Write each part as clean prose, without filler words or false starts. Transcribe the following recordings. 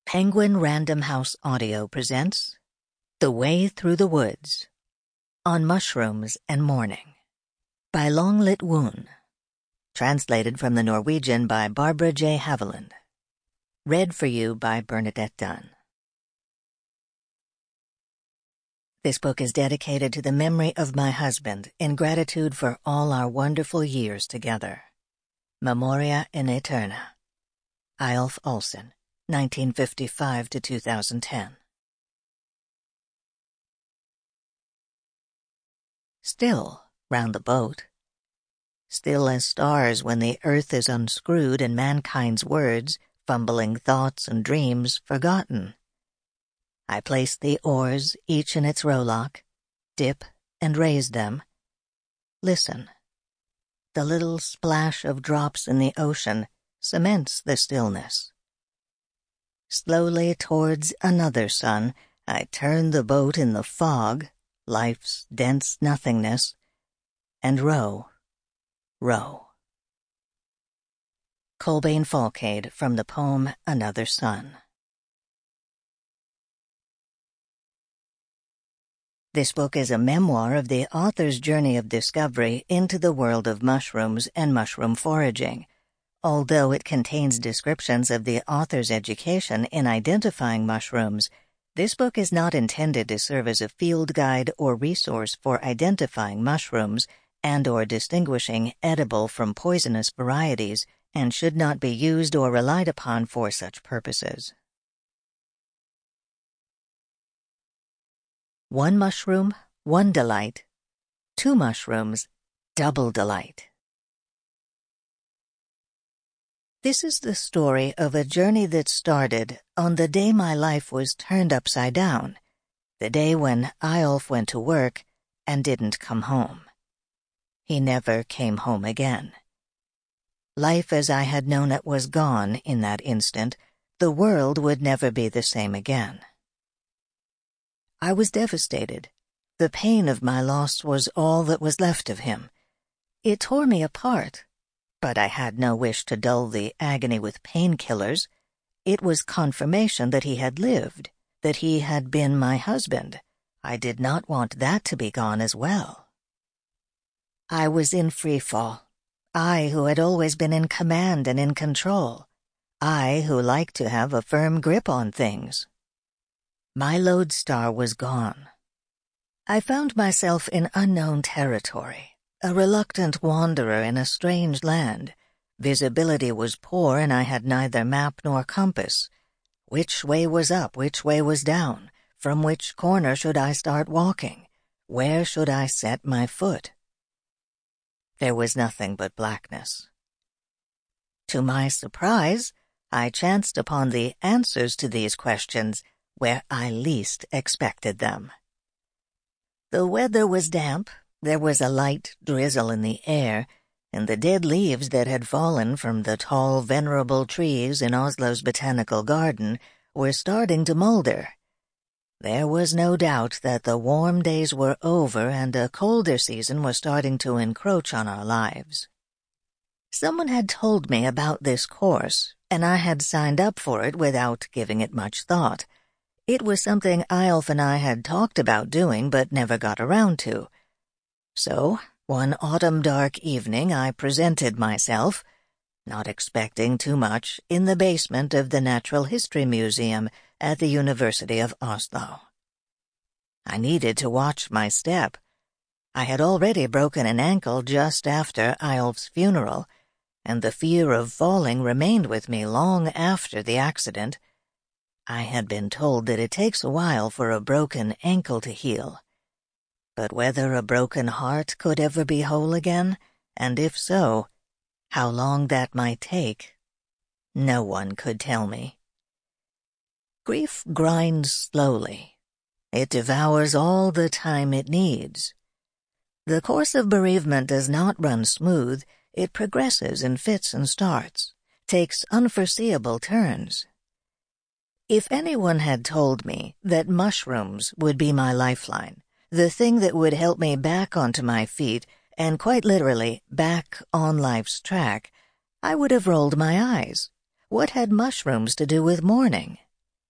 Penguin Random House Audio presents The Way Through the Woods on Mushrooms and Morning by Longlit Woon. Translated from the Norwegian by Barbara J. Haviland. Read for you by Bernadette Dunn. This book is dedicated to the memory of my husband in gratitude for all our wonderful years together. Memoria in Aeterna. Eyolf Olsen, 1955 to 2010. Still round the boat. Still as stars when the earth is unscrewed and mankind's words, fumbling thoughts and dreams, forgotten. I place the oars, each in its rowlock, dip and raise them. Listen. The little splash of drops in the ocean cements the stillness. Slowly towards another sun, I turn the boat in the fog, life's dense nothingness, and row. Colbain Falcade from the poem Another Sun. This book is a memoir of the author's journey of discovery into the world of mushrooms and mushroom foraging. Although it contains descriptions of the author's education in identifying mushrooms, this book is not intended to serve as a field guide or resource for identifying mushrooms and/or distinguishing edible from poisonous varieties, and should not be used or relied upon for such purposes. One mushroom, one delight. Two mushrooms, double delight. This is the story of a journey that started on the day my life was turned upside down, the day when Eyolf went to work and didn't come home. He never came home again. Life as I had known it was gone in that instant. The world would never be the same again. I was devastated. The pain of my loss was all that was left of him. It tore me apart. But I had no wish to dull the agony with painkillers. It was confirmation that he had lived, that he had been my husband. I did not want that to be gone as well. I was in free fall. I who had always been in command and in control. I who liked to have a firm grip on things. My lodestar was gone. I found myself in unknown territory. A reluctant wanderer in a strange land. Visibility was poor, and I had neither map nor compass. Which way was up, which way was down? From which corner should I start walking? Where should I set my foot? There was nothing but blackness. To my surprise, I chanced upon the answers to these questions where I least expected them. The weather was damp. There was a light drizzle in the air, and the dead leaves that had fallen from the tall, venerable trees in Oslo's botanical garden were starting to molder. There was no doubt that the warm days were over and a colder season was starting to encroach on our lives. Someone had told me about this course, and I had signed up for it without giving it much thought. It was something Eyolf and I had talked about doing but never got around to. So, one autumn dark evening I presented myself, not expecting too much, in the basement of the Natural History Museum at the University of Oslo. I needed to watch my step. I had already broken an ankle just after Eyolf's funeral, and the fear of falling remained with me long after the accident. I had been told that it takes a while for a broken ankle to heal. But whether a broken heart could ever be whole again, and if so, how long that might take, no one could tell me. Grief grinds slowly. It devours all the time it needs. The course of bereavement does not run smooth. It progresses in fits and starts, takes unforeseeable turns. If anyone had told me that mushrooms would be my lifeline, the thing that would help me back onto my feet, and quite literally back on life's track, I would have rolled my eyes. What had mushrooms to do with mourning?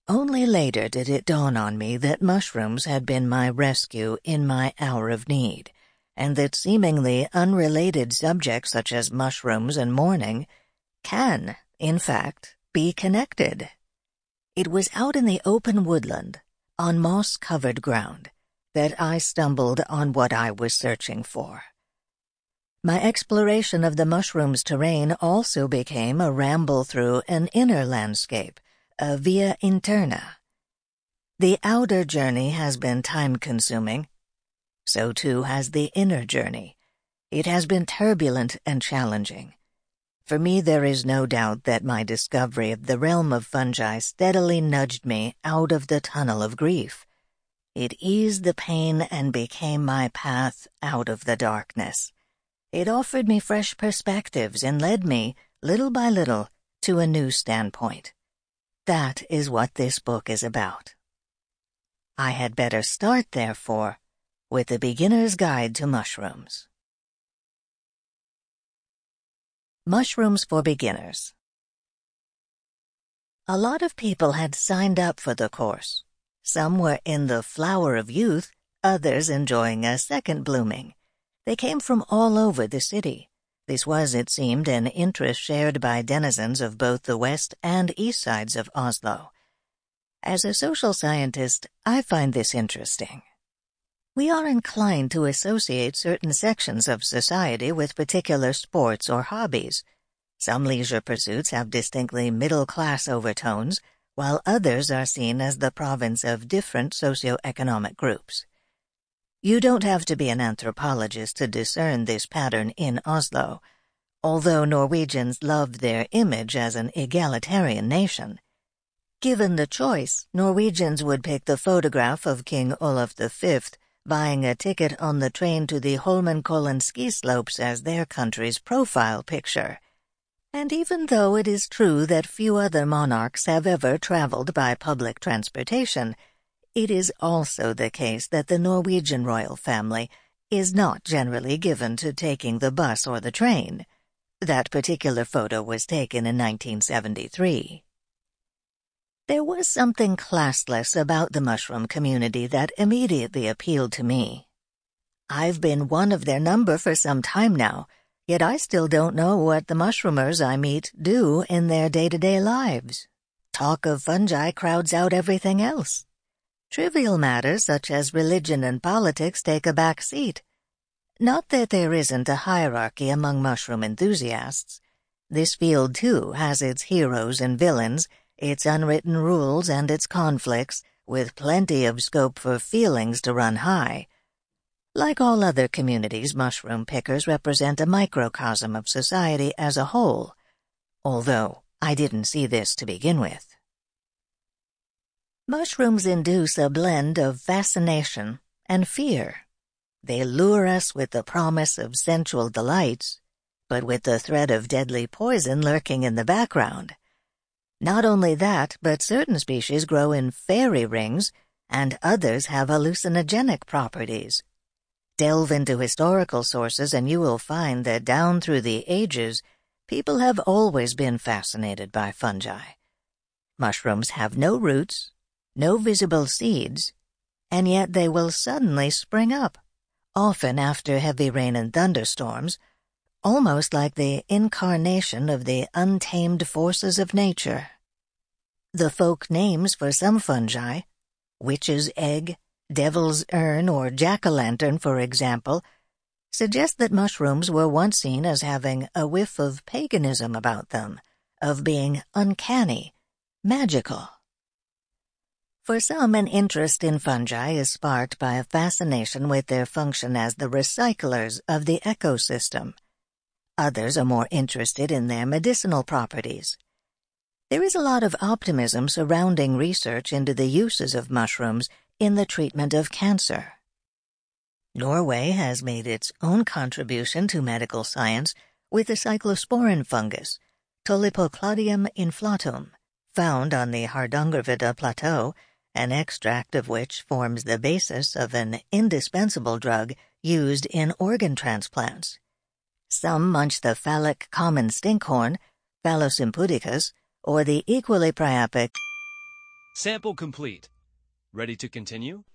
Only later did it dawn on me that mushrooms had been my rescue in my hour of need, and that seemingly unrelated subjects such as mushrooms and mourning can, in fact, be connected. It was out in the open woodland, on moss-covered ground, that I stumbled on what I was searching for. My exploration of the mushroom's terrain also became a ramble through an inner landscape, a via interna. The outer journey has been time-consuming. So too has the inner journey. It has been turbulent and challenging. For me, there is no doubt that my discovery of the realm of fungi steadily nudged me out of the tunnel of grief. It eased the pain and became my path out of the darkness. It offered me fresh perspectives and led me, little by little, to a new standpoint. That is what this book is about. I had better start, therefore, with the Beginner's Guide to Mushrooms. Mushrooms for Beginners. A lot of people had signed up for the course. Some were in the flower of youth, others enjoying a second blooming. They came from all over the city. This was, it seemed, an interest shared by denizens of both the west and east sides of Oslo. As a social scientist, I find this interesting. We are inclined to associate certain sections of society with particular sports or hobbies. Some leisure pursuits have distinctly middle-class overtones, while others are seen as the province of different socio-economic groups. You don't have to be an anthropologist to discern this pattern in Oslo, although Norwegians love their image as an egalitarian nation. Given the choice, Norwegians would pick the photograph of King Olaf V buying a ticket on the train to the Holmenkollen ski slopes as their country's profile picture. And even though it is true that few other monarchs have ever traveled by public transportation, it is also the case that the Norwegian royal family is not generally given to taking the bus or the train. That particular photo was taken in 1973. There was something classless about the mushroom community that immediately appealed to me. I've been one of their number for some time now, yet I still don't know what the mushroomers I meet do in their day-to-day lives. Talk of fungi crowds out everything else. Trivial matters such as religion and politics take a back seat. Not that there isn't a hierarchy among mushroom enthusiasts. This field, too, has its heroes and villains, its unwritten rules and its conflicts, with plenty of scope for feelings to run high. Like all other communities, mushroom pickers represent a microcosm of society as a whole, although I didn't see this to begin with. Mushrooms induce a blend of fascination and fear. They lure us with the promise of sensual delights, but with the threat of deadly poison lurking in the background. Not only that, but certain species grow in fairy rings, and others have hallucinogenic properties. Delve into historical sources and you will find that down through the ages, people have always been fascinated by fungi. Mushrooms have no roots, no visible seeds, and yet they will suddenly spring up, often after heavy rain and thunderstorms, almost like the incarnation of the untamed forces of nature. The folk names for some fungi, witch's egg, devil's urn, or jack-o'-lantern, for example, suggest that mushrooms were once seen as having a whiff of paganism about them, of being uncanny, magical. For some, an interest in fungi is sparked by a fascination with their function as the recyclers of the ecosystem. Others are more interested in their medicinal properties. There is a lot of optimism surrounding research into the uses of mushrooms in the treatment of cancer. Norway has made its own contribution to medical science with the cyclosporin fungus, Tolypocladium inflatum, found on the Hardangervidda Plateau, an extract of which forms the basis of an indispensable drug used in organ transplants. Some munch the phallic common stinkhorn, Phallus impudicus, or the equally priapic Sample complete. Ready to continue?